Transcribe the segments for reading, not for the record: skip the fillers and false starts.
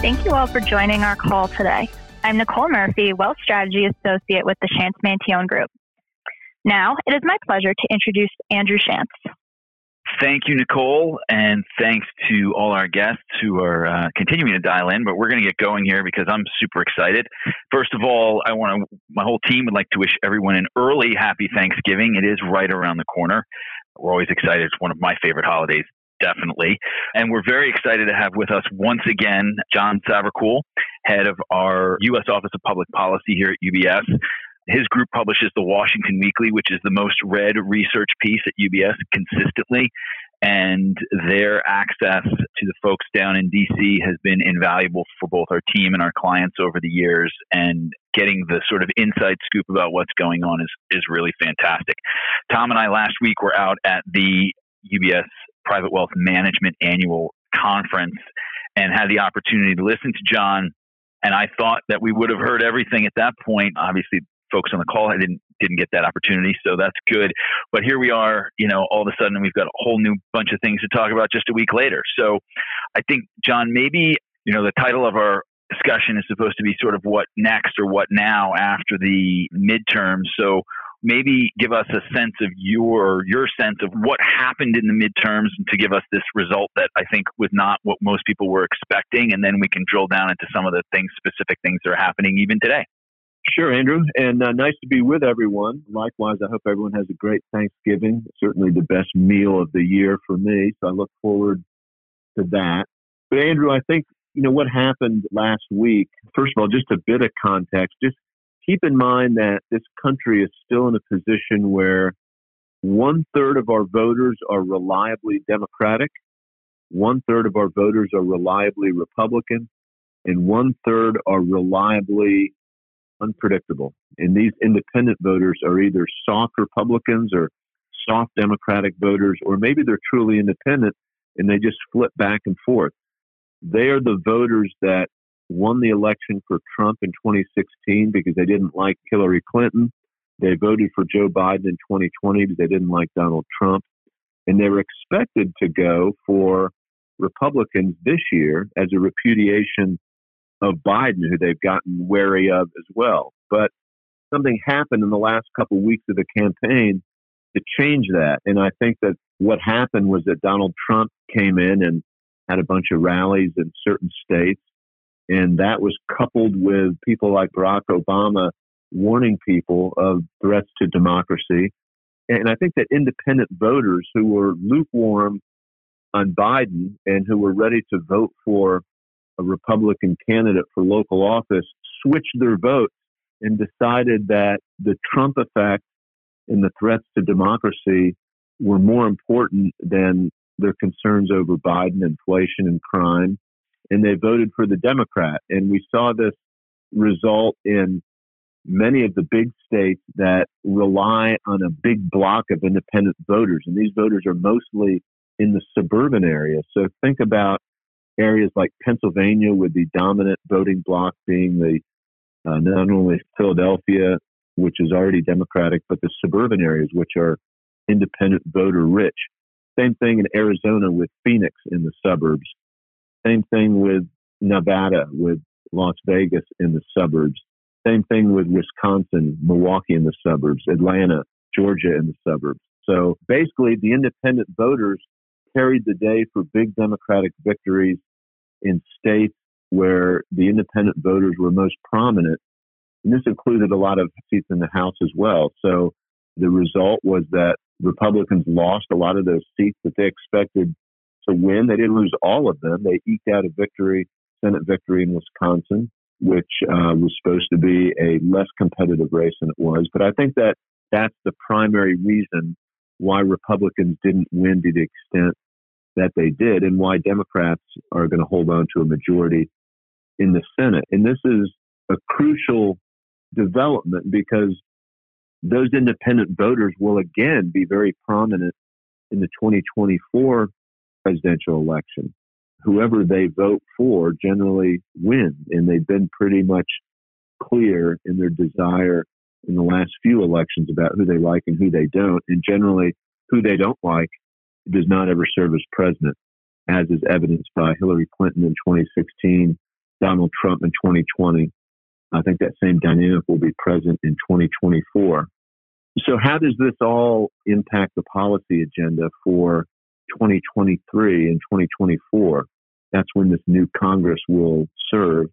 Thank you all for joining our call today. I'm Nicole Murphy, Wealth Strategy Associate with the Shantz Mantillon Group. Now, it is my pleasure to introduce Andrew Shantz. Thank you, Nicole, and thanks to all our guests who are continuing to dial in, but we're going to get going here because I'm super excited. First of all, my whole team would like to wish everyone an early happy Thanksgiving. It is right around the corner. We're always excited. It's one of my favorite holidays, definitely. And we're very excited to have with us once again, John Savercool, head of our U.S. Office of Public Policy here at UBS. His group publishes the Washington Weekly, which is the most read research piece at UBS consistently. And their access to the folks down in D.C. has been invaluable for both our team and our clients over the years. And getting the sort of inside scoop about what's going on is really fantastic. Tom and I last week were out at the UBS Private Wealth Management Annual Conference and had the opportunity to listen to John. And I thought that we would have heard everything at that point. Obviously, folks on the call, I didn't get that opportunity, so that's good. But here we are, all of a sudden we've got a whole new bunch of things to talk about just a week later. So I think, John, maybe, the title of our discussion is supposed to be sort of what next or what now after the midterms. So maybe give us a sense of your sense of what happened in the midterms to give us this result that I think was not what most people were expecting. And then we can drill down into some of the specific things that are happening even today. Sure, Andrew, and nice to be with everyone. Likewise, I hope everyone has a great Thanksgiving. Certainly the best meal of the year for me, so I look forward to that. But Andrew, I think, what happened last week, first of all, just a bit of context, just keep in mind that this country is still in a position where 1/3 of our voters are reliably Democratic, 1/3 of our voters are reliably Republican, and 1/3 are reliably unpredictable. And these independent voters are either soft Republicans or soft Democratic voters, or maybe they're truly independent and they just flip back and forth. They are the voters that won the election for Trump in 2016 because they didn't like Hillary Clinton. They voted for Joe Biden in 2020 because they didn't like Donald Trump. And they were expected to go for Republicans this year as a repudiation of Biden, who they've gotten wary of as well. But something happened in the last couple of weeks of the campaign to change that. And I think that what happened was that Donald Trump came in and had a bunch of rallies in certain states. And that was coupled with people like Barack Obama warning people of threats to democracy. And I think that independent voters who were lukewarm on Biden and who were ready to vote for a Republican candidate for local office switched their votes and decided that the Trump effect and the threats to democracy were more important than their concerns over Biden, inflation, and crime. And they voted for the Democrat. And we saw this result in many of the big states that rely on a big block of independent voters. And these voters are mostly in the suburban areas. So think about areas like Pennsylvania, with the dominant voting bloc being not only Philadelphia, which is already Democratic, but the suburban areas, which are independent voter rich. Same thing in Arizona with Phoenix in the suburbs. Same thing with Nevada, with Las Vegas in the suburbs. Same thing with Wisconsin, Milwaukee in the suburbs, Atlanta, Georgia in the suburbs. So basically, the independent voters carried the day for big Democratic victories in states where the independent voters were most prominent. And this included a lot of seats in the House as well. So the result was that Republicans lost a lot of those seats that they expected to win. They didn't lose all of them. They eked out a victory, Senate victory in Wisconsin, which was supposed to be a less competitive race than it was. But I think that that's the primary reason why Republicans didn't win to the extent that they did, and why Democrats are going to hold on to a majority in the Senate. And this is a crucial development because those independent voters will again be very prominent in the 2024 presidential election. Whoever they vote for generally wins, and they've been pretty much clear in their desire in the last few elections about who they like and who they don't. And generally, who they don't like does not ever serve as president, as is evidenced by Hillary Clinton in 2016 Donald Trump in 2020. I think that same dynamic will be present in 2024. So how does this all impact the policy agenda for 2023 and 2024? That's when this new Congress will serve.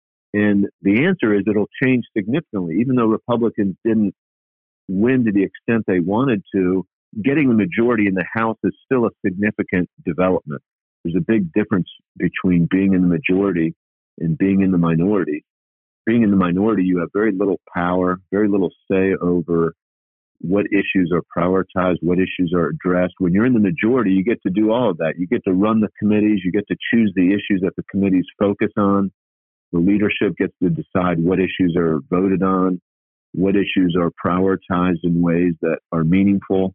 And the answer is it'll change significantly. Even though Republicans didn't win to the extent they wanted to, getting the majority in the House is still a significant development. There's a big difference between being in the majority and being in the minority. Being in the minority, you have very little power, very little say over what issues are prioritized, what issues are addressed. When you're in the majority, you get to do all of that. You get to run the committees. You get to choose the issues that the committees focus on. The leadership gets to decide what issues are voted on, what issues are prioritized in ways that are meaningful.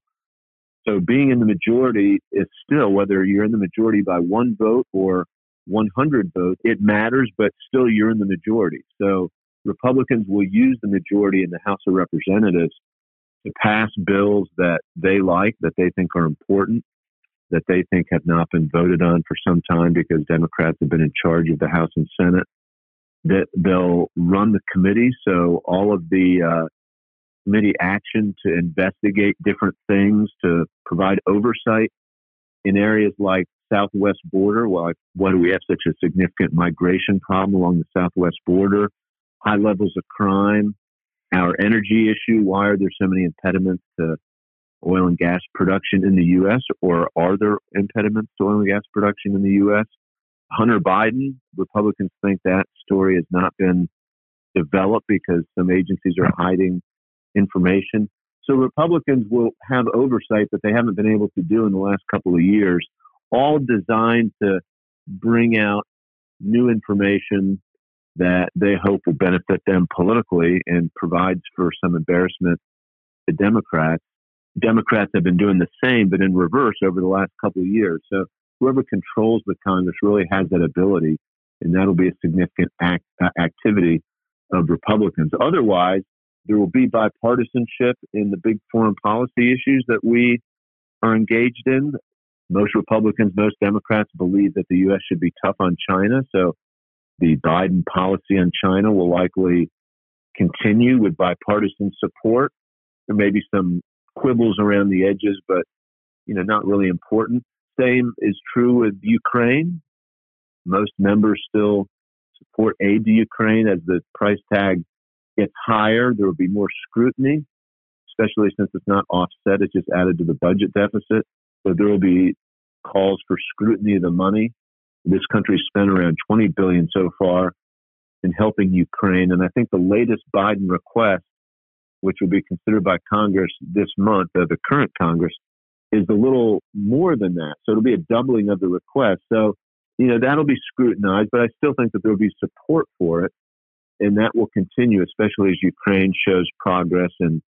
So being in the majority is still, whether you're in the majority by one vote or 100 votes, it matters, but still you're in the majority. So Republicans will use the majority in the House of Representatives to pass bills that they like, that they think are important, that they think have not been voted on for some time because Democrats have been in charge of the House and Senate. That they'll run the committee, so all of the committee action to investigate different things, to provide oversight in areas like Southwest border. Why do we have such a significant migration problem along the Southwest border? High levels of crime, our energy issue. Why are there so many impediments to oil and gas production in the U.S., or are there impediments to oil and gas production in the U.S.? Hunter Biden, Republicans think that story has not been developed because some agencies are hiding information. So Republicans will have oversight that they haven't been able to do in the last couple of years, all designed to bring out new information that they hope will benefit them politically and provides for some embarrassment to Democrats. Democrats have been doing the same, but in reverse over the last couple of years. So whoever controls the Congress really has that ability, and that'll be a significant activity of Republicans. Otherwise, there will be bipartisanship in the big foreign policy issues that we are engaged in. Most Republicans, most Democrats believe that the U.S. should be tough on China. So the Biden policy on China will likely continue with bipartisan support. There may be some quibbles around the edges, but not really important. Same is true with Ukraine. Most members still support aid to Ukraine. As the price tag gets higher, there will be more scrutiny, especially since it's not offset. It's just added to the budget deficit. So there will be calls for scrutiny of the money. This country spent around $20 billion so far in helping Ukraine. And I think the latest Biden request, which will be considered by Congress this month, the current Congress, is a little more than that. So it'll be a doubling of the request. So, that'll be scrutinized, but I still think that there'll be support for it. And that will continue, especially as Ukraine shows progress and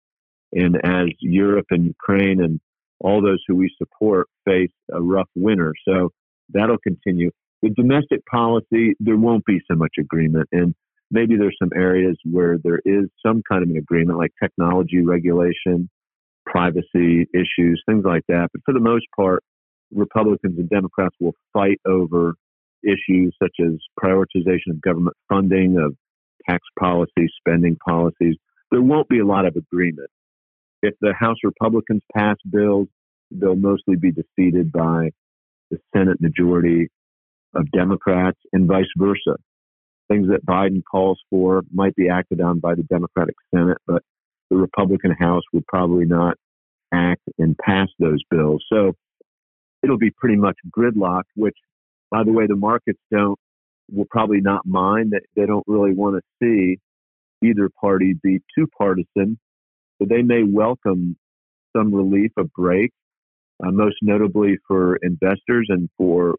as Europe and Ukraine and all those who we support face a rough winter. So that'll continue. With domestic policy, there won't be so much agreement. And maybe there's some areas where there is some kind of an agreement, like technology regulation, privacy issues, things like that. But for the most part, Republicans and Democrats will fight over issues such as prioritization of government funding, of tax policy, spending policies. There won't be a lot of agreement. If the House Republicans pass bills, they'll mostly be defeated by the Senate majority of Democrats and vice versa. Things that Biden calls for might be acted on by the Democratic Senate, but the Republican House would probably not act and pass those bills. So it'll be pretty much gridlock, which, by the way, the markets will probably not mind. That they don't really want to see either party be too partisan. So they may welcome some relief, a break, most notably for investors and for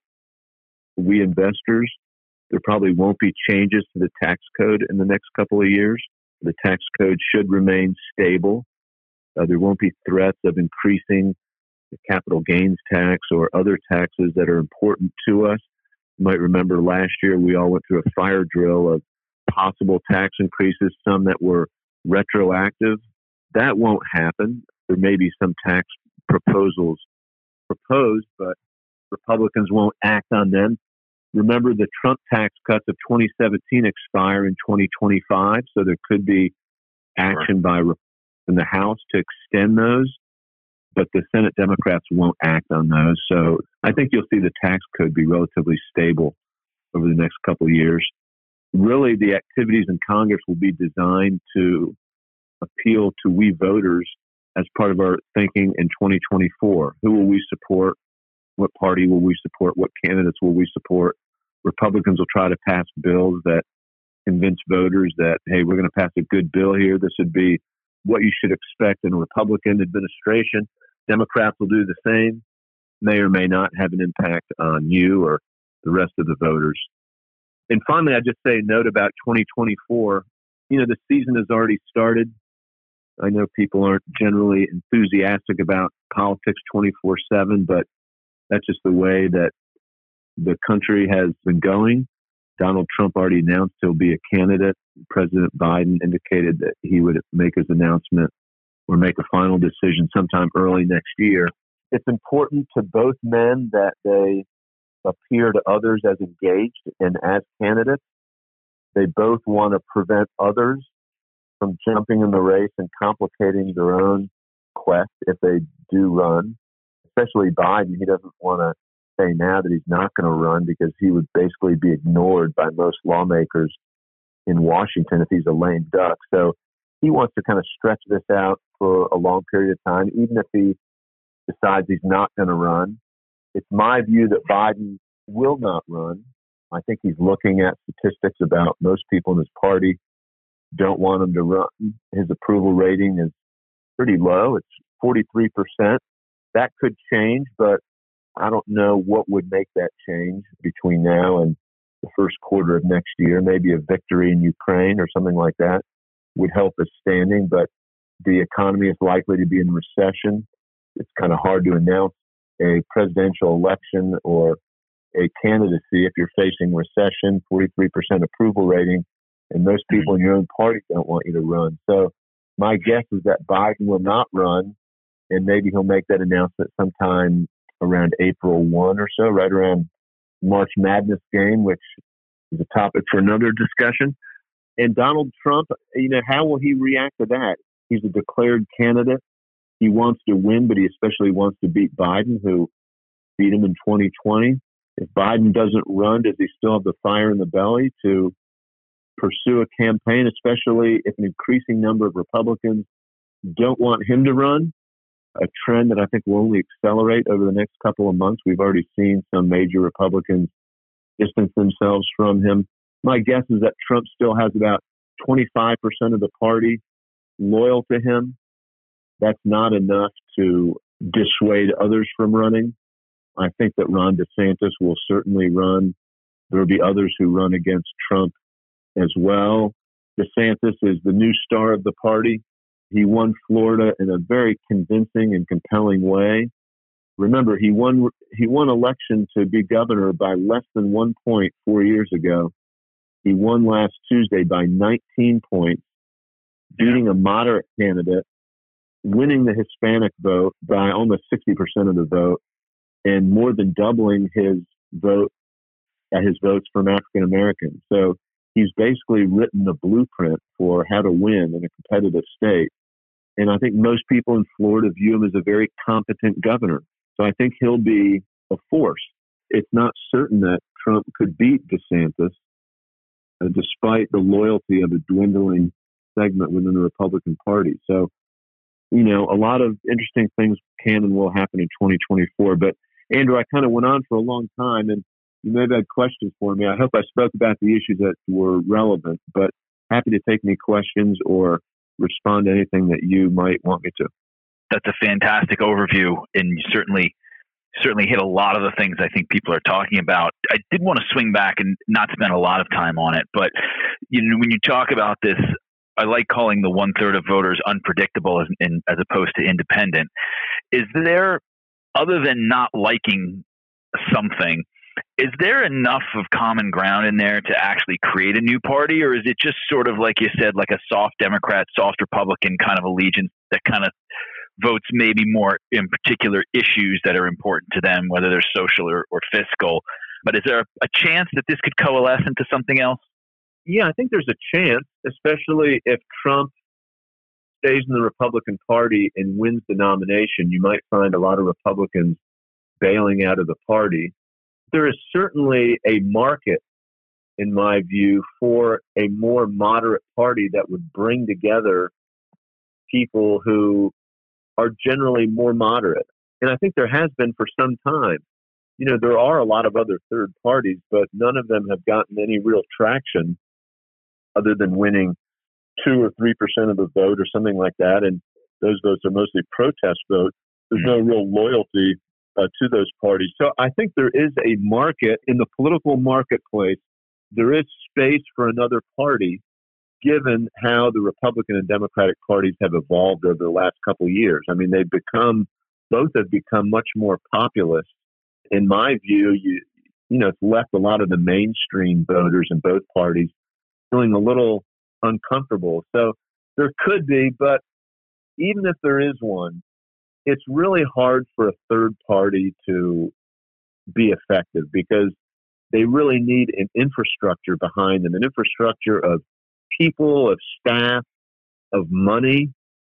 we investors. There probably won't be changes to the tax code in the next couple of years. The tax code should remain stable. There won't be threats of increasing the capital gains tax or other taxes that are important to us. You might remember last year we all went through a fire drill of possible tax increases, some that were retroactive. That won't happen. There may be some tax proposals proposed, but Republicans won't act on them. Remember, the Trump tax cuts of 2017 expire in 2025, so there could be action by in the House to extend those, but the Senate Democrats won't act on those. So I think you'll see the tax code be relatively stable over the next couple of years. Really, the activities in Congress will be designed to appeal to we voters as part of our thinking in 2024. Who will we support? What party will we support? What candidates will we support? Republicans will try to pass bills that convince voters that, hey, we're going to pass a good bill here. This would be what you should expect in a Republican administration. Democrats will do the same. May or may not have an impact on you or the rest of the voters. And finally, I just say a note about 2024. The season has already started. I know people aren't generally enthusiastic about politics 24/7, but that's just the way that the country has been going. Donald Trump already announced he'll be a candidate. President Biden indicated that he would make his announcement or make a final decision sometime early next year. It's important to both men that they appear to others as engaged and as candidates. They both want to prevent others from jumping in the race and complicating their own quest if they do run, especially Biden. He doesn't want to say now that he's not going to run because he would basically be ignored by most lawmakers in Washington if he's a lame duck. So he wants to kind of stretch this out for a long period of time, even if he decides he's not going to run. It's my view that Biden will not run. I think he's looking at statistics about most people in his party don't want him to run. His approval rating is pretty low. It's 43%. That could change, but I don't know what would make that change between now and the first quarter of next year. Maybe a victory in Ukraine or something like that would help his standing, but the economy is likely to be in recession. It's kind of hard to announce a presidential election or a candidacy if you're facing recession, 43% approval rating, and most people in your own party don't want you to run. So my guess is that Biden will not run, and maybe he'll make that announcement sometime around April 1 or so, right around March Madness game, which is a topic for another discussion. And Donald Trump, how will he react to that? He's a declared candidate. He wants to win, but he especially wants to beat Biden, who beat him in 2020. If Biden doesn't run, does he still have the fire in the belly to pursue a campaign, especially if an increasing number of Republicans don't want him to run? A trend that I think will only accelerate over the next couple of months. We've already seen some major Republicans distance themselves from him. My guess is that Trump still has about 25% of the party loyal to him. That's not enough to dissuade others from running. I think that Ron DeSantis will certainly run. There will be others who run against Trump as well. DeSantis is the new star of the party. He won Florida in a very convincing and compelling way. Remember, he won election to be governor by less than 1 point 4 years ago. He won last Tuesday by 19 points, beating a moderate candidate, winning the Hispanic vote by almost 60% of the vote, and more than doubling his votes from African Americans. So he's basically written the blueprint for how to win in a competitive state. And I think most people in Florida view him as a very competent governor. So I think he'll be a force. It's not certain that Trump could beat DeSantis, despite the loyalty of a dwindling segment within the Republican Party. So, a lot of interesting things can and will happen in 2024. But Andrew, I kind of went on for a long time, and you may have had questions for me. I hope I spoke about the issues that were relevant, but happy to take any questions or respond to anything that you might want me to. That's a fantastic overview, and you certainly hit a lot of the things I think people are talking about. I did want to swing back and not spend a lot of time on it, but when you talk about this, I like calling the 1/3 of voters unpredictable as opposed to independent. Is there, other than not liking something, is there enough of common ground in there to actually create a new party, or is it just sort of, like you said, like a soft Democrat, soft Republican kind of allegiance that kind of votes maybe more in particular issues that are important to them, whether they're social or fiscal, But is there a chance that this could coalesce into something else? Yeah, I think there's a chance, especially if Trump stays in the Republican Party and wins the nomination. You might find a lot of Republicans bailing out of the party. There is certainly a market, in my view, for a more moderate party that would bring together people who are generally more moderate. And I think there has been for some time. There are a lot of other third parties, but none of them have gotten any real traction other than winning 2 or 3% of the vote or something like that. And those votes are mostly protest votes. There's no real loyalty to those parties. So I think there is a market in the political marketplace. There is space for another party, given how the Republican and Democratic parties have evolved over the last couple of years. I mean, both have become much more populist. In my view, it's left a lot of the mainstream voters in both parties feeling a little uncomfortable. So there could be, but even if there is one, it's really hard for a third party to be effective because they really need an infrastructure behind them, an infrastructure of people, of staff, of money.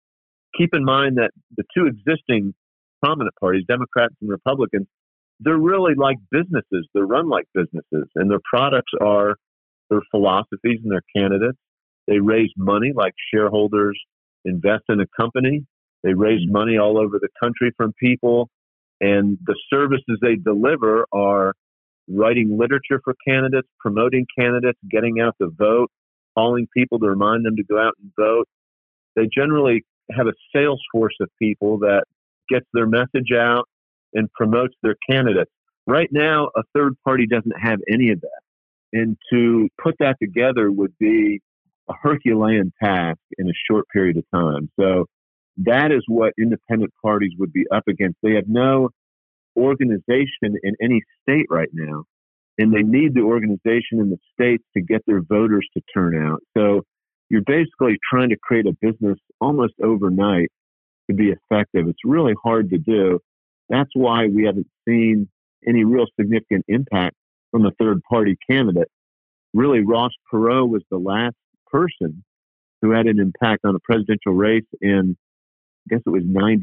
Keep in mind that the two existing prominent parties, Democrats and Republicans, they're really like businesses. They're run like businesses, and their products are their philosophies and their candidates. They raise money like shareholders invest in a company. They raise money all over the country from people, and the services they deliver are writing literature for candidates, promoting candidates, getting out the vote, calling people to remind them to go out and vote. They generally have a sales force of people that gets their message out and promotes their candidates. Right now, a third party doesn't have any of that. And to put that together would be a Herculean task in a short period of time. So that is what independent parties would be up against. They have no organization in any state right now, and they need the organization in the states to get their voters to turn out. So you're basically trying to create a business almost overnight to be effective. It's really hard to do. That's why we haven't seen any real significant impact from a third party candidate. Really, Ross Perot was the last person who had an impact on a presidential race in, I guess it was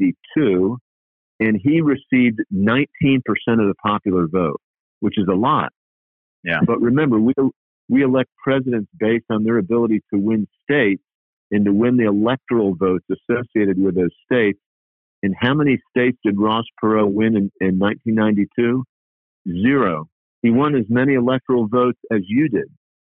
92, and he received 19% of the popular vote, which is a lot. Yeah. But remember, we elect presidents based on their ability to win states and to win the electoral votes associated with those states. And how many states did Ross Perot win in 1992? 0. He won as many electoral votes as you did.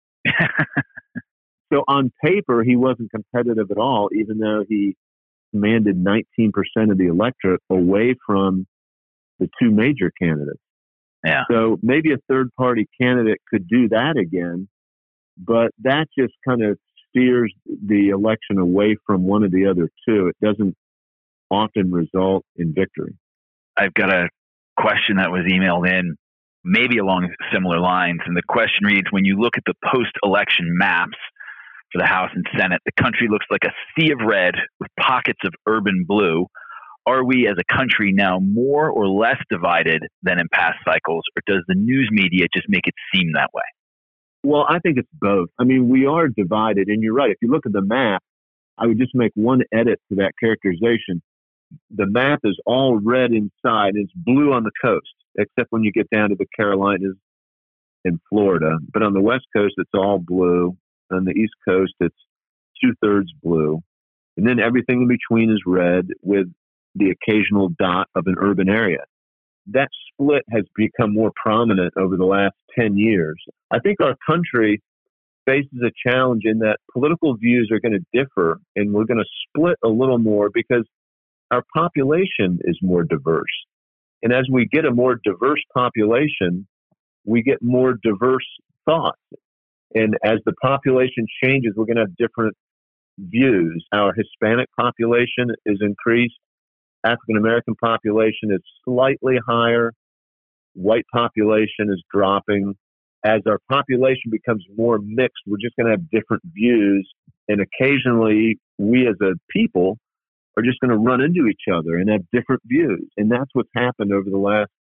So on paper, he wasn't competitive at all, even though he commanded 19% of the electorate away from the two major candidates. Yeah. So maybe a third-party candidate could do that again, but that just kind of steers the election away from one of the other two. It doesn't often result in victory. I've got a question that was emailed in, maybe along similar lines, and the question reads, when you look at the post-election maps for the House and Senate, the country looks like a sea of red with pockets of urban blue. Are we as a country now more or less divided than in past cycles, or does the news media just make it seem that way? Well, I think it's both. I mean, we are divided, and you're right. If you look at the map, I would just make one edit to that characterization. The map is all red inside. It's blue on the coast, except when you get down to the Carolinas and Florida. But on the West Coast, it's all blue. On the East Coast, it's 2/3 blue. And then everything in between is red with the occasional dot of an urban area. That split has become more prominent over the last 10 years. I think our country faces a challenge in that political views are going to differ, and we're going to split a little more because our population is more diverse. And as we get a more diverse population, we get more diverse thoughts. And as the population changes, we're going to have different views. Our Hispanic population is increased. African American population is slightly higher. White population is dropping. As our population becomes more mixed, we're just going to have different views. And occasionally, we as a people are just going to run into each other and have different views. And that's what's happened over the last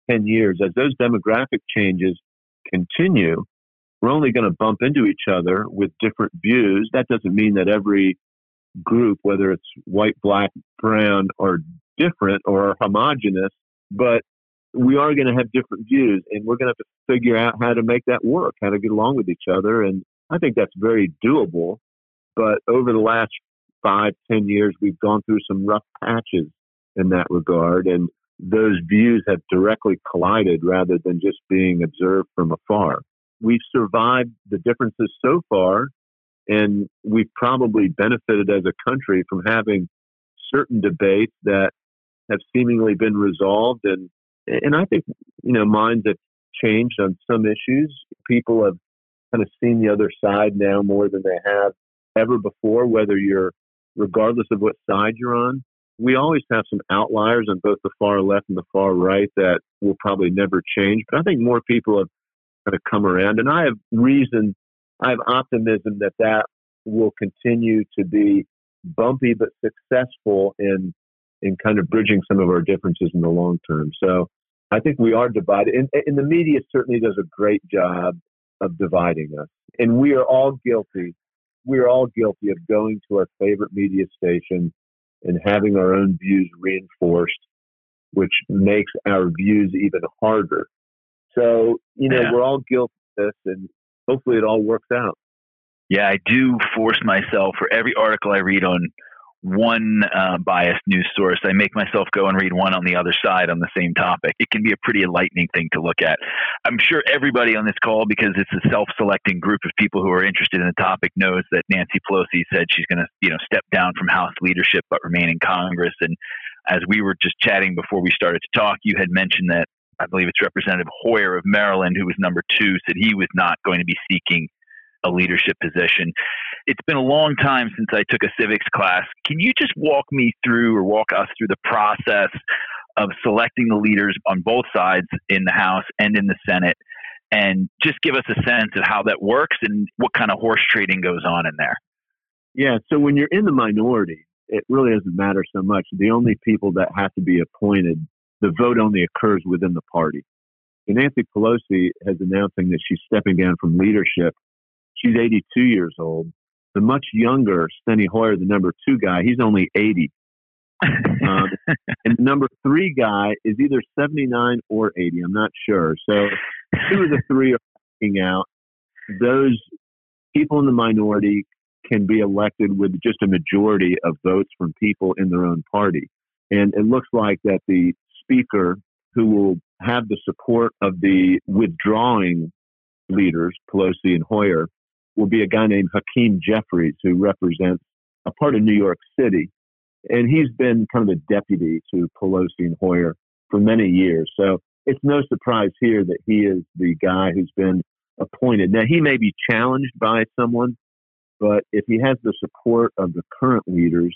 10 years, as those demographic changes continue, we're only going to bump into each other with different views. That doesn't mean that every group, whether it's white, black, brown, or different or homogenous, but we are going to have different views, and we're going to have to figure out how to make that work, how to get along with each other. And I think that's very doable. But over the last 5-10 years, we've gone through some rough patches in that regard, and those views have directly collided rather than just being observed from afar. We've survived the differences so far, and we've probably benefited as a country from having certain debates that have seemingly been resolved. And I think, minds have changed on some issues. People have kind of seen the other side now more than they have ever before, regardless of what side you're on. We always have some outliers on both the far left and the far right that will probably never change. But I think more people have kind of come around. And I have optimism that will continue to be bumpy but successful in kind of bridging some of our differences in the long term. So I think we are divided. And the media certainly does a great job of dividing us. And we are all guilty. We are all guilty of going to our favorite media station and having our own views reinforced, which makes our views even harder. So, we're all guilty of this, and hopefully it all works out. Yeah, I do force myself for every article I read on one biased news source, I make myself go and read one on the other side on the same topic. It can be a pretty enlightening thing to look at. I'm sure everybody on this call, because it's a self-selecting group of people who are interested in the topic, knows that Nancy Pelosi said she's going to, step down from House leadership but remain in Congress. And as we were just chatting before we started to talk, you had mentioned that I believe it's Representative Hoyer of Maryland, who was number 2, said he was not going to be seeking a leadership position. It's been a long time since I took a civics class. Can you just walk us through the process of selecting the leaders on both sides in the House and in the Senate, and just give us a sense of how that works and what kind of horse trading goes on in there? Yeah, so when you're in the minority, it really doesn't matter so much. The only people that have to be appointed, the vote only occurs within the party. So Nancy Pelosi is announcing that she's stepping down from leadership. She's 82 years old. The much younger Steny Hoyer, the number 2 guy, he's only 80. And the number 3 guy is either 79 or 80. I'm not sure. So 2 of the 3 are working out. Those people in the minority can be elected with just a majority of votes from people in their own party. And it looks like that the speaker, who will have the support of the withdrawing leaders, Pelosi and Hoyer, will be a guy named Hakeem Jeffries, who represents a part of New York City. And he's been kind of a deputy to Pelosi and Hoyer for many years. So it's no surprise here that he is the guy who's been appointed. Now, he may be challenged by someone, but if he has the support of the current leaders,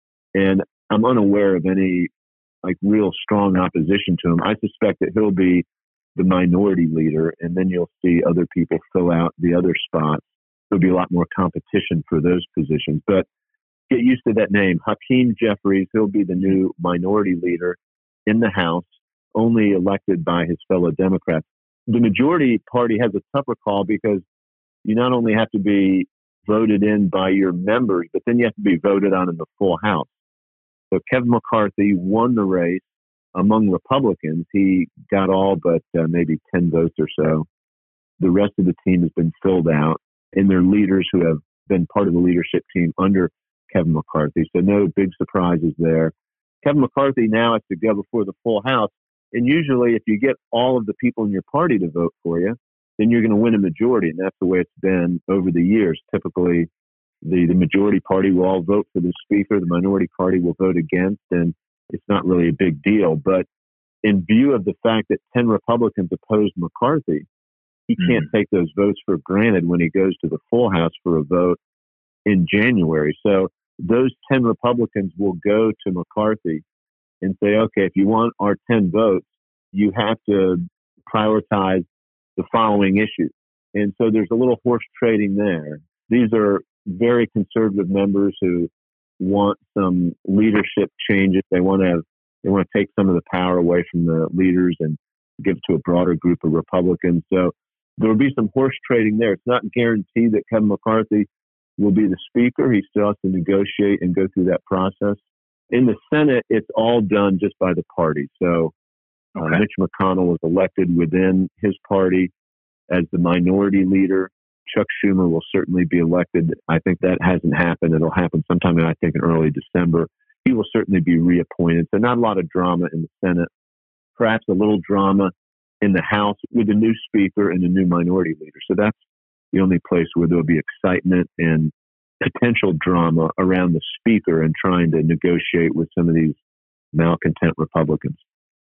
and I'm unaware of any real strong opposition to him, I suspect that he'll be the minority leader, and then you'll see other people fill out the other spots. There'll be a lot more competition for those positions. But get used to that name, Hakeem Jeffries. He'll be the new minority leader in the House, only elected by his fellow Democrats. The majority party has a tougher call because you not only have to be voted in by your members, but then you have to be voted on in the full House. So Kevin McCarthy won the race among Republicans. He got all but maybe 10 votes or so. The rest of the team has been filled out, and they're leaders who have been part of the leadership team under Kevin McCarthy. So no big surprises there. Kevin McCarthy now has to go before the full House. And usually if you get all of the people in your party to vote for you, then you're going to win a majority. And that's the way it's been over the years. Typically, the majority party will all vote for the speaker. The minority party will vote against, and it's not really a big deal. But in view of the fact that 10 Republicans opposed McCarthy, he can't take those votes for granted when he goes to the full House for a vote in January. So those 10 Republicans will go to McCarthy and say, okay, if you want our 10 votes, you have to prioritize the following issues. And so there's a little horse trading there. These are very conservative members who want some leadership changes. They want to take some of the power away from the leaders and give it to a broader group of Republicans. So there will be some horse trading there. It's not guaranteed that Kevin McCarthy will be the speaker. He still has to negotiate and go through that process. In the Senate, it's all done just by the party. So Mitch McConnell was elected within his party as the minority leader. Chuck Schumer will certainly be elected. I think that hasn't happened. It'll happen sometime, I think, in early December. He will certainly be reappointed. So not a lot of drama in the Senate. Perhaps a little drama in the House with a new speaker and a new minority leader. So that's the only place where there'll be excitement and potential drama around the speaker and trying to negotiate with some of these malcontent Republicans.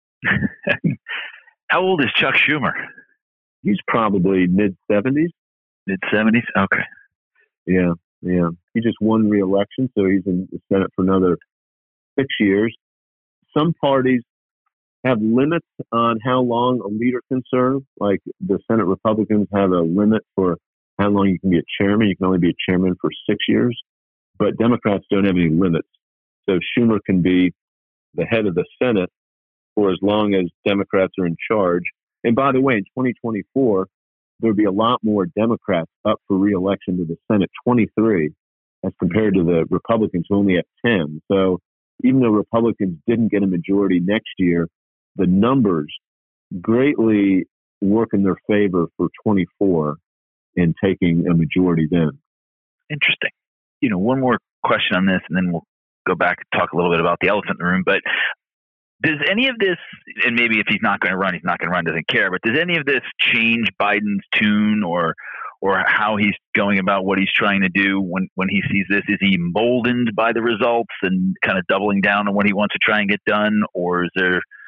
How old is Chuck Schumer? He's probably mid-70s. Mid-70s? Okay. Yeah. He just won re-election, so he's in the Senate for another 6 years. Some parties have limits on how long a leader can serve. Like the Senate Republicans have a limit for how long you can be a chairman. You can only be a chairman for 6 years. But Democrats don't have any limits. So Schumer can be the head of the Senate for as long as Democrats are in charge. And by the way, in 2024, there'll be a lot more Democrats up for re-election to the Senate, 23, as compared to the Republicans who only have 10. So even though Republicans didn't get a majority next year, the numbers greatly work in their favor for 24 in taking a majority then. Interesting. One more question on this, and then we'll go back and talk a little bit about the elephant in the room. But does any of this, and maybe if he's not going to run, doesn't care, but does any of this change Biden's tune or how he's going about what he's trying to do when he sees this? Is he emboldened by the results and kind of doubling down on what he wants to try and get done? Or is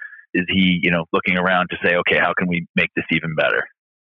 he, looking around to say, okay, how can we make this even better?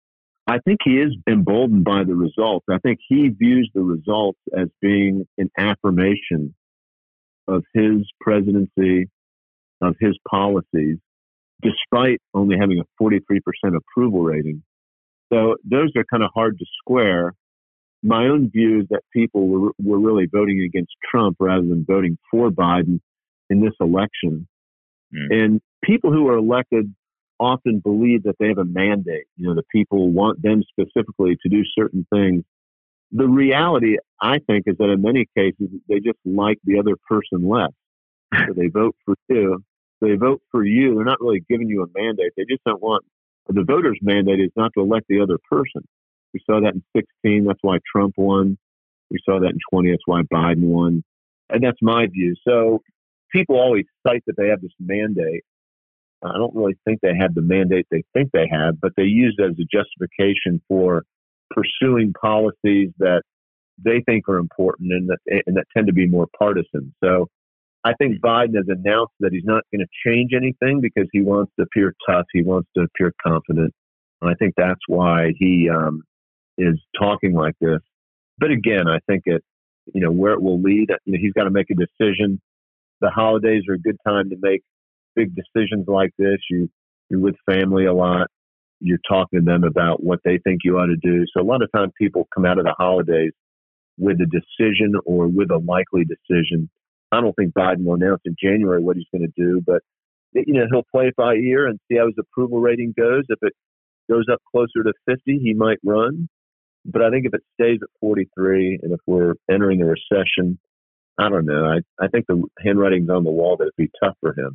I think he is emboldened by the results. I think he views the results as being an affirmation of his presidency, of his policies, despite only having a 43% approval rating. So those are kind of hard to square. My own view is that people were really voting against Trump rather than voting for Biden in this election. And people who are elected often believe that they have a mandate. The people want them specifically to do certain things. The reality, I think, is that in many cases, they just like the other person less. So they vote for you. They vote for you. They're not really giving you a mandate. They just don't want, the voters' mandate is not to elect the other person. We saw that in 16. That's why Trump won. We saw that in 20. That's why Biden won. And that's my view. So people always cite that they have this mandate. I don't really think they have the mandate they think they have, but they use it as a justification for pursuing policies that they think are important and that tend to be more partisan. So I think Biden has announced that he's not going to change anything because he wants to appear tough. He wants to appear confident. And I think that's why he is talking like this. But again, I think where it will lead, he's got to make a decision. The holidays are a good time to make big decisions like this. You're with family a lot. You're talking to them about what they think you ought to do. So a lot of times people come out of the holidays with a decision or with a likely decision. I don't think Biden will announce in January what he's going to do, but he'll play it by ear and see how his approval rating goes. If it goes up closer to 50, he might run. But I think if it stays at 43 and if we're entering a recession, I don't know. I think the handwriting's on the wall that it'd be tough for him.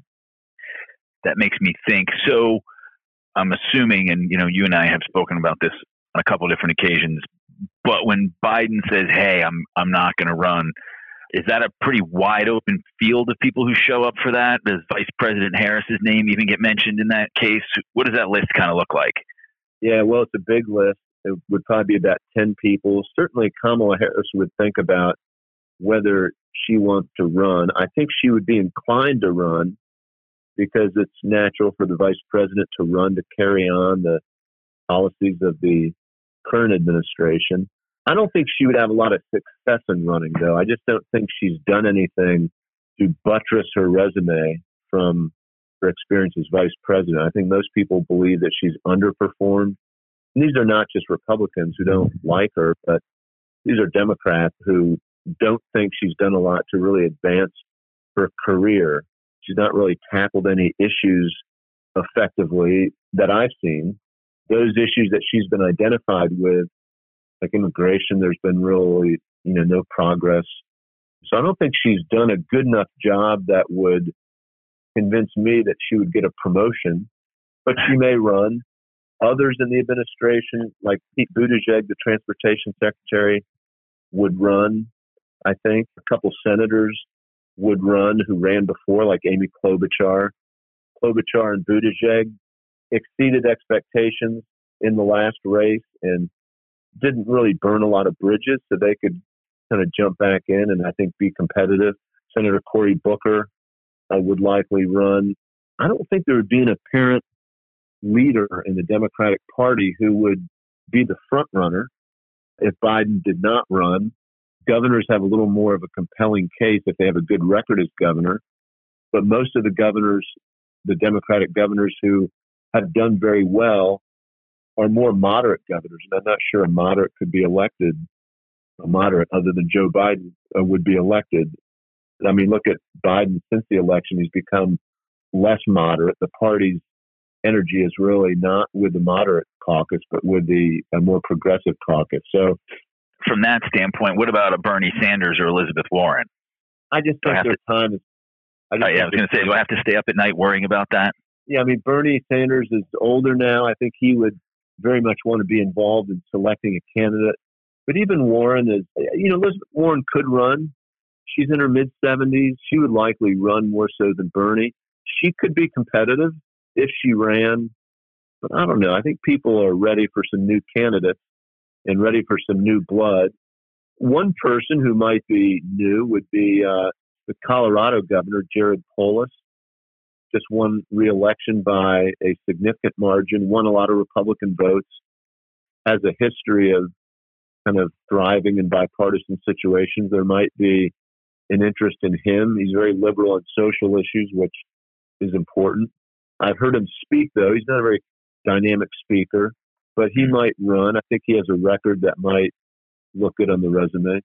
That makes me think. So I'm assuming, and you and I have spoken about this on a couple of different occasions, but when Biden says, "Hey, I'm not going to run," is that a pretty wide open field of people who show up for that? Does Vice President Harris's name even get mentioned in that case? What does that list kind of look like? Yeah, well, it's a big list. It would probably be about 10 people. Certainly Kamala Harris would think about whether she wants to run. I think she would be inclined to run because it's natural for the vice president to run to carry on the policies of the current administration. I don't think she would have a lot of success in running, though. I just don't think she's done anything to buttress her resume from her experience as vice president. I think most people believe that she's underperformed. And these are not just Republicans who don't like her, but these are Democrats who don't think she's done a lot to really advance her career. She's not really tackled any issues effectively that I've seen. Those issues that she's been identified with, like immigration, there's been really, no progress. So I don't think she's done a good enough job that would convince me that she would get a promotion, but she may run. Others in the administration, like Pete Buttigieg, the transportation secretary, would run. I think a couple senators would run who ran before, like Amy Klobuchar. Klobuchar and Buttigieg exceeded expectations in the last race and didn't really burn a lot of bridges, so they could kind of jump back in and I think be competitive. Senator Cory Booker would likely run. I don't think there would be an apparent leader in the Democratic Party who would be the front runner if Biden did not run. Governors have a little more of a compelling case if they have a good record as governor, but most of the governors, the Democratic governors who have done very well, are more moderate governors, and I'm not sure a moderate could be elected. A moderate other than Joe Biden would be elected. I mean, look at Biden since the election. He's become less moderate. The party's energy is really not with the moderate caucus, but with the more progressive caucus. So from that standpoint, what about a Bernie Sanders or Elizabeth Warren? I just think their time is... I was going to say, do I have to stay up at night worrying about that? Yeah, I mean, Bernie Sanders is older now. I think he would very much want to be involved in selecting a candidate. But even Warren is, Elizabeth Warren could run. She's in her mid-70s. She would likely run more so than Bernie. She could be competitive if she ran. But I don't know. I think people are ready for some new candidates and ready for some new blood. One person who might be new would be the Colorado governor, Jared Polis. Just won re-election by a significant margin, won a lot of Republican votes, has a history of kind of thriving in bipartisan situations. There might be an interest in him. He's very liberal on social issues, which is important. I've heard him speak, though. He's not a very dynamic speaker, but he might run. I think he has a record that might look good on the resume.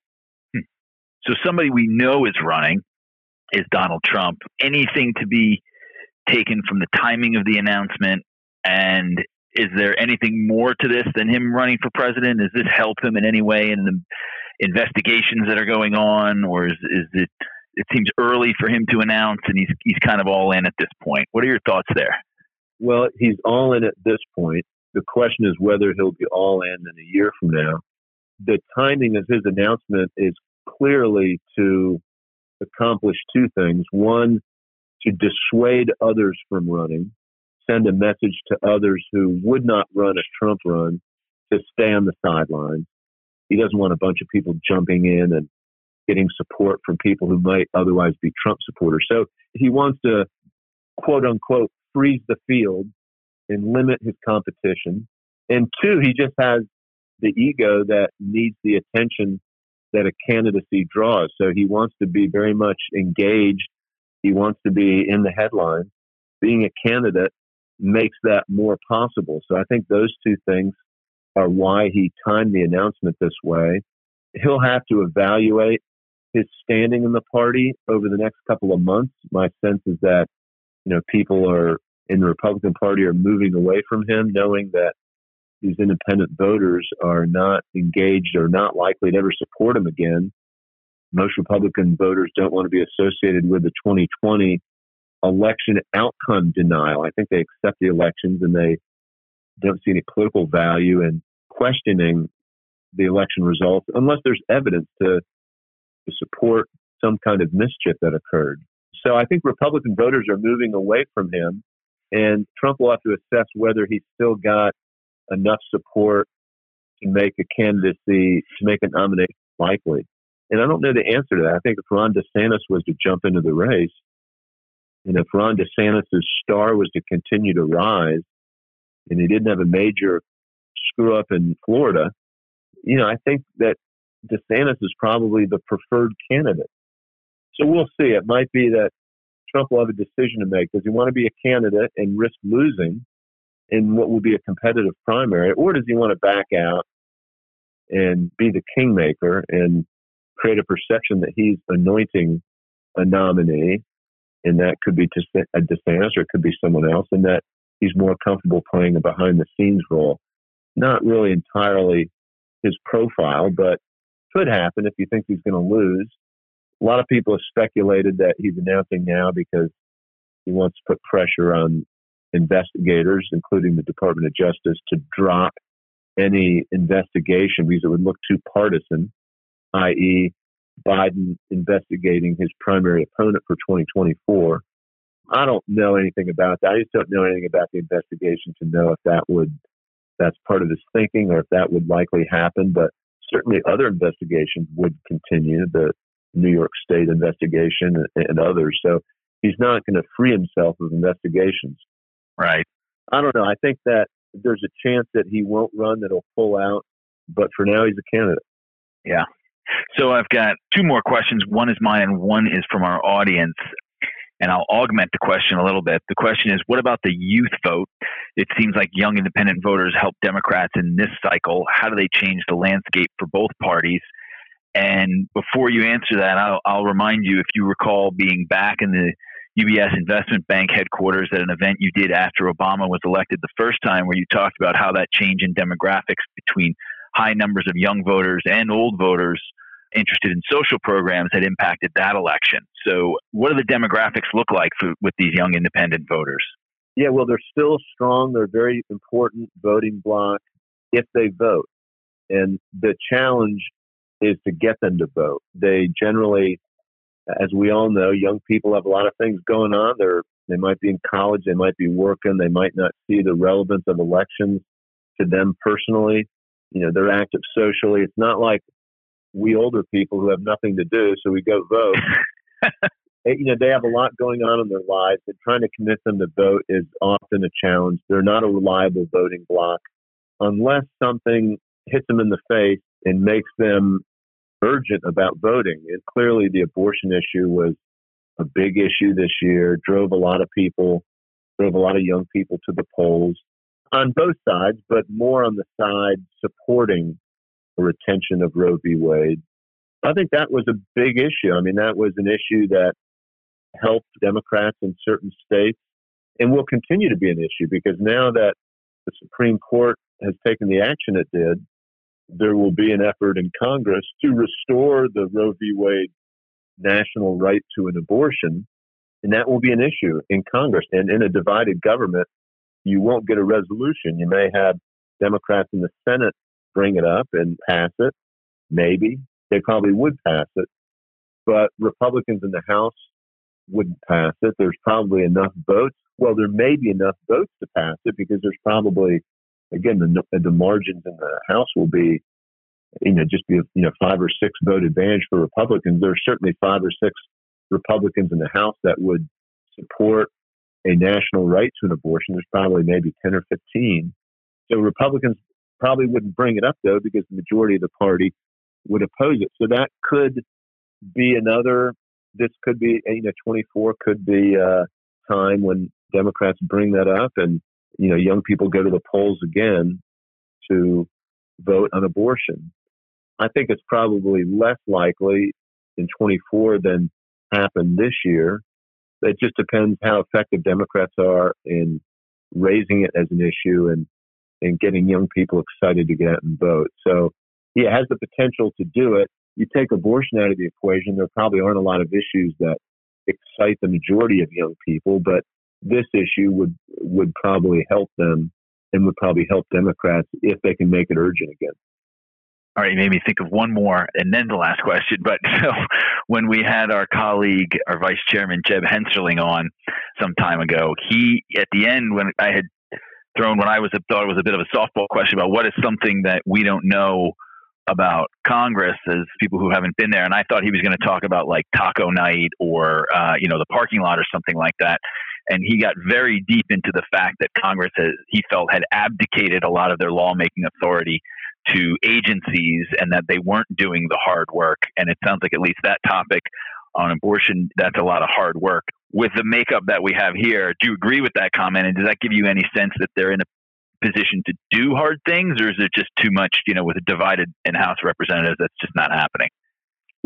So somebody we know is running is Donald Trump. Anything to be taken from the timing of the announcement? And is there anything more to this than him running for president? Does this help him in any way in the investigations that are going on? Or is it seems early for him to announce and he's kind of all in at this point? What are your thoughts there? Well, he's all in at this point. The question is whether he'll be all in a year from now. The timing of his announcement is clearly to accomplish two things. One, to dissuade others from running, send a message to others who would not run as Trump run to stay on the sidelines. He doesn't want a bunch of people jumping in and getting support from people who might otherwise be Trump supporters. So he wants to, quote unquote, freeze the field and limit his competition. And two, he just has the ego that needs the attention that a candidacy draws. So he wants to be very much engaged. He wants to be in the headlines. Being a candidate makes that more possible. So I think those two things are why he timed the announcement this way. He'll have to evaluate his standing in the party over the next couple of months. My sense is that, people are in the Republican Party are moving away from him, knowing that these independent voters are not engaged or not likely to ever support him again. Most Republican voters don't want to be associated with the 2020 election outcome denial. I think they accept the elections and they don't see any political value in questioning the election results unless there's evidence to support some kind of mischief that occurred. So I think Republican voters are moving away from him, and Trump will have to assess whether he's still got enough support to make a candidacy, to make a nomination likely. And I don't know the answer to that. I think if Ron DeSantis was to jump into the race, and if Ron DeSantis' star was to continue to rise, and he didn't have a major screw up in Florida, I think that DeSantis is probably the preferred candidate. So we'll see. It might be that Trump will have a decision to make. Does he want to be a candidate and risk losing in what will be a competitive primary, or does he want to back out and be the kingmaker and create a perception that he's anointing a nominee, and that could be a DeSantis or it could be someone else, and that he's more comfortable playing a behind-the-scenes role. Not really entirely his profile, but could happen if you think he's going to lose. A lot of people have speculated that he's announcing now because he wants to put pressure on investigators, including the Department of Justice, to drop any investigation because it would look too partisan, i.e., Biden investigating his primary opponent for 2024. I don't know anything about that. I just don't know anything about the investigation to know if that's part of his thinking or if that would likely happen. But certainly other investigations would continue, the New York State investigation and others. So he's not going to free himself of investigations. Right. I don't know. I think that there's a chance that he won't run, that he'll pull out. But for now, he's a candidate. Yeah. So I've got two more questions. One is mine and one is from our audience. And I'll augment the question a little bit. The question is, what about the youth vote? It seems like young independent voters help Democrats in this cycle. How do they change the landscape for both parties? And before you answer that, I'll remind you, if you recall being back in the UBS Investment Bank headquarters at an event you did after Obama was elected the first time, where you talked about how that change in demographics between high numbers of young voters and old voters interested in social programs had impacted that election. So what do the demographics look like with these young independent voters? Yeah, well, they're still strong. They're a very important voting bloc if they vote. And the challenge is to get them to vote. They generally, as we all know, young people have a lot of things going on. They might be in college, they might be working, they might not see the relevance of elections to them personally. You know, they're active socially. It's not like we older people who have nothing to do, so we go vote. You know, they have a lot going on in their lives, and trying to convince them to vote is often a challenge. They're not a reliable voting bloc unless something hits them in the face and makes them urgent about voting. And clearly the abortion issue was a big issue this year, drove a lot of young people to the polls on both sides, but more on the side supporting the retention of Roe v. Wade. I think that was a big issue. I mean, that was an issue that helped Democrats in certain states and will continue to be an issue, because now that the Supreme Court has taken the action it did, there will be an effort in Congress to restore the Roe v. Wade national right to an abortion, and that will be an issue in Congress. And in a divided government, you won't get a resolution. You may have Democrats in the Senate bring it up and pass it. Maybe. They probably would pass it. But Republicans in the House wouldn't pass it. There's probably enough votes. Well, there may be enough votes to pass it, because there's probably, again, the margins in the House will be, just be 5 or 6 vote advantage for Republicans. There are certainly 5 or 6 Republicans in the House that would support a national right to an abortion. There's probably maybe 10 or 15. So Republicans probably wouldn't bring it up, though, because the majority of the party would oppose it. So that could be this could be, 24 could be a time when Democrats bring that up and, young people go to the polls again to vote on abortion. I think it's probably less likely in 24 than happened this year. It just depends how effective Democrats are in raising it as an issue and getting young people excited to get out and vote. So, it has the potential to do it. You take abortion out of the equation, there probably aren't a lot of issues that excite the majority of young people, but this issue would probably help them and would probably help Democrats if they can make it urgent again. All right, you made me think of one more and then the last question. But so when we had our colleague, our vice chairman, Jeb Hensarling, on some time ago, he, at the end, when I had thought it was a bit of a softball question about what is something that we don't know about Congress as people who haven't been there. And I thought he was going to talk about like taco night or, the parking lot or something like that. And he got very deep into the fact that Congress, he felt, had abdicated a lot of their lawmaking authority to agencies and that they weren't doing the hard work. And it sounds like at least that topic on abortion, that's a lot of hard work. With the makeup that we have here, do you agree with that comment? And does that give you any sense that they're in a position to do hard things, or is it just too much, with a divided in-house representative that's just not happening?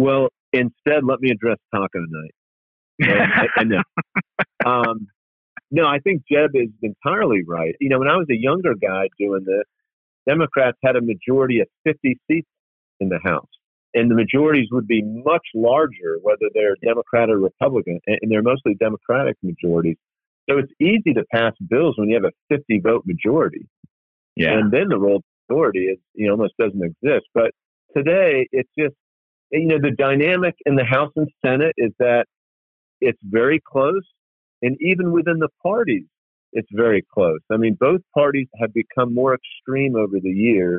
Well, instead, let me address taco night. I know. No, I think Jeb is entirely right. When I was a younger guy doing this, Democrats had a majority of 50 seats in the House. And the majorities would be much larger, whether they're Democrat or Republican, and they're mostly Democratic majorities. So it's easy to pass bills when you have a 50-vote majority. Yeah. And then the role of majority almost doesn't exist. But today, it's just, the dynamic in the House and Senate is that it's very close. And even within the parties, it's very close. I mean, both parties have become more extreme over the years.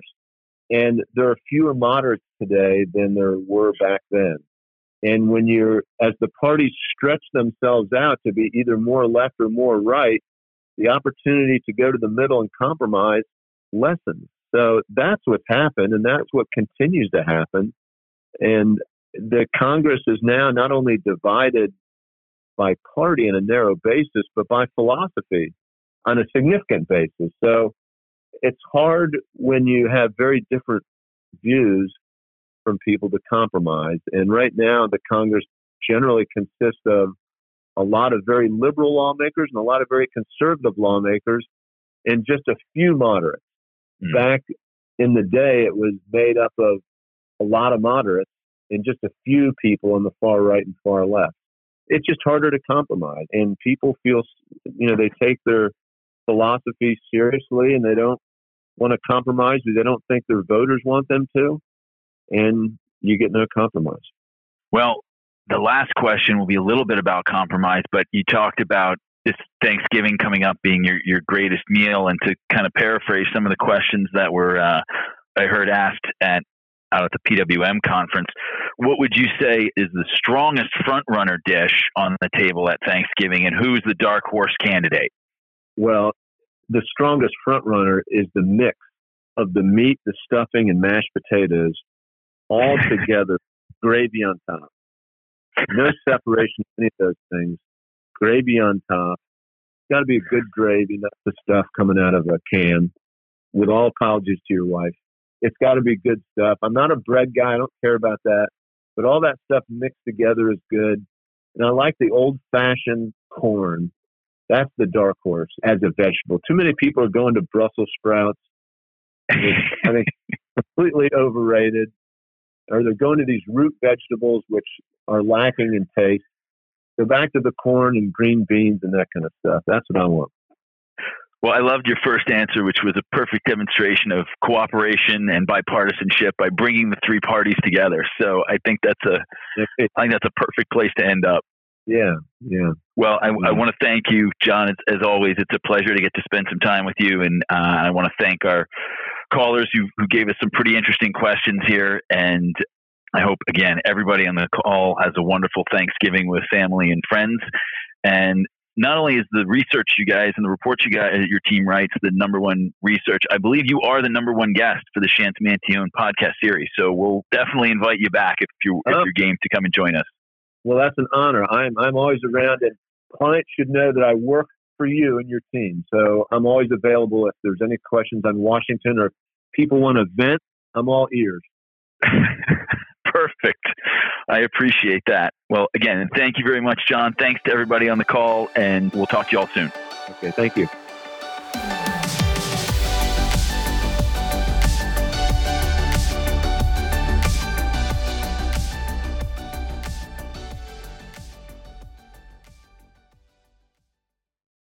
And there are fewer moderates today than there were back then. And as the parties stretch themselves out to be either more left or more right, the opportunity to go to the middle and compromise lessens. So that's what's happened, and that's what continues to happen. And the Congress is now not only divided by party on a narrow basis, but by philosophy on a significant basis. So it's hard when you have very different views from people to compromise. And right now, the Congress generally consists of a lot of very liberal lawmakers and a lot of very conservative lawmakers and just a few moderates. Back in the day, it was made up of a lot of moderates and just a few people on the far right and far left. It's just harder to compromise. And people feel, they take their philosophy seriously and they don't want to compromise because they don't think their voters want them to. And you get no compromise. Well, the last question will be a little bit about compromise, but you talked about this Thanksgiving coming up being your greatest meal, and to kind of paraphrase some of the questions that were I heard asked out at the PWM conference, what would you say is the strongest front runner dish on the table at Thanksgiving, and who's the dark horse candidate? Well, the strongest front runner is the mix of the meat, the stuffing, and mashed potatoes all together, gravy on top. No separation of any of those things. Gravy on top. It's got to be a good gravy, not the stuff coming out of a can. With all apologies to your wife, it's got to be good stuff. I'm not a bread guy. I don't care about that. But all that stuff mixed together is good. And I like the old-fashioned corn. That's the dark horse as a vegetable. Too many people are going to Brussels sprouts, which I think completely overrated. Or they're going to these root vegetables, which are lacking in taste. Go back to the corn and green beans and that kind of stuff. That's what I want. Well, I loved your first answer, which was a perfect demonstration of cooperation and bipartisanship by bringing the three parties together. So I think that's a perfect place to end up. Yeah. Well, I want to thank you, John. As always, it's a pleasure to get to spend some time with you. And I want to thank our callers who gave us some pretty interesting questions here. And I hope, again, everybody on the call has a wonderful Thanksgiving with family and friends. And not only is the research you guys and the reports your team writes the number one research, I believe you are the number one guest for the Chance Mantione podcast series. So we'll definitely invite you back if you're game to come and join us. Well, that's an honor. I'm always around, and clients should know that I work for you and your team. So I'm always available if there's any questions on Washington or if people want to vent. I'm all ears. Perfect. I appreciate that. Well, again, thank you very much, John. Thanks to everybody on the call, and we'll talk to you all soon. Okay, thank you.